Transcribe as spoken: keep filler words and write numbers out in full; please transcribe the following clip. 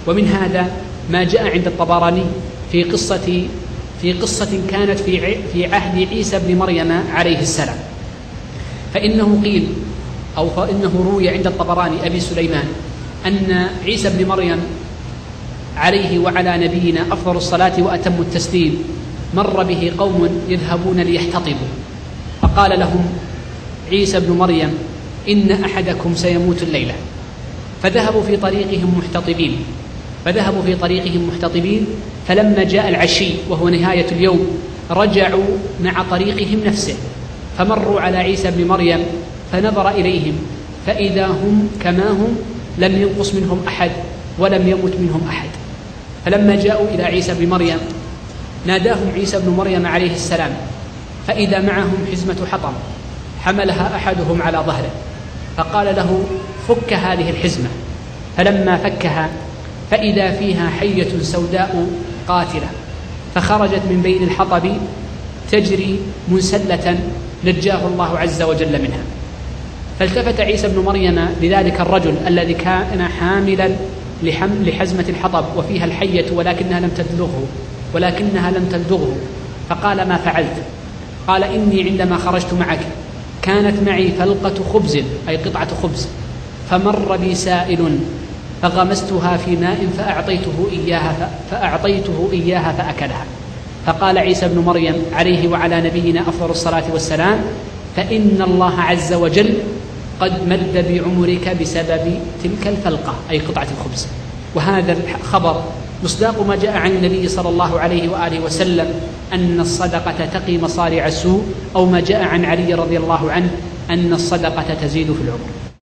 ومن هذا ما جاء عند الطبراني في قصة في قصة كانت في في عهد عيسى بن مريم عليه السلام، فإنه قيل أو فإنه روي عند الطبراني أبي سليمان أن عيسى بن مريم عليه وعلى نبينا أفضل الصلاة وأتم التسليم مر به قوم يذهبون ليحتطبوا، فقال لهم عيسى بن مريم: إن أحدكم سيموت الليلة. فذهبوا في طريقهم محتطبين فذهبوا في طريقهم محتطبين فلما جاء العشي وهو نهاية اليوم رجعوا مع طريقهم نفسه، فمروا على عيسى بن مريم فنظر إليهم فإذا هم كما هم، لم ينقص منهم أحد ولم يمت منهم أحد. فلما جاءوا إلى عيسى بن مريم ناداهم عيسى بن مريم عليه السلام، فإذا معهم حزمة حطب حملها أحدهم على ظهره، فقال له: فك هذه الحزمة. فلما فكها فإذا فيها حية سوداء قاتلة، فخرجت من بين الحطب تجري منسلة نجاه الله عز وجل منها. فالتفت عيسى بن مريم لذلك الرجل الذي كان حاملا لحزمة الحطب وفيها الحية ولكنها لم تدلغه ولكنها لم تلدغه فقال: ما فعلت؟ قال: إني عندما خرجت معك كانت معي فلقة خبز أي قطعة خبز، فمر بي سائل فغمستها في ماء فأعطيته إياها فأعطيته إياها فأكلها. فقال عيسى بن مريم عليه وعلى نبينا أفضل الصلاة والسلام: فإن الله عز وجل قد مد بعمرك بسبب تلك الفلقة أي قطعة الخبز. وهذا الخبر مصداق ما جاء عن النبي صلى الله عليه وآله وسلم أن الصدقة تقي مصارع السوء، أو ما جاء عن علي رضي الله عنه أن الصدقة تزيد في العمر.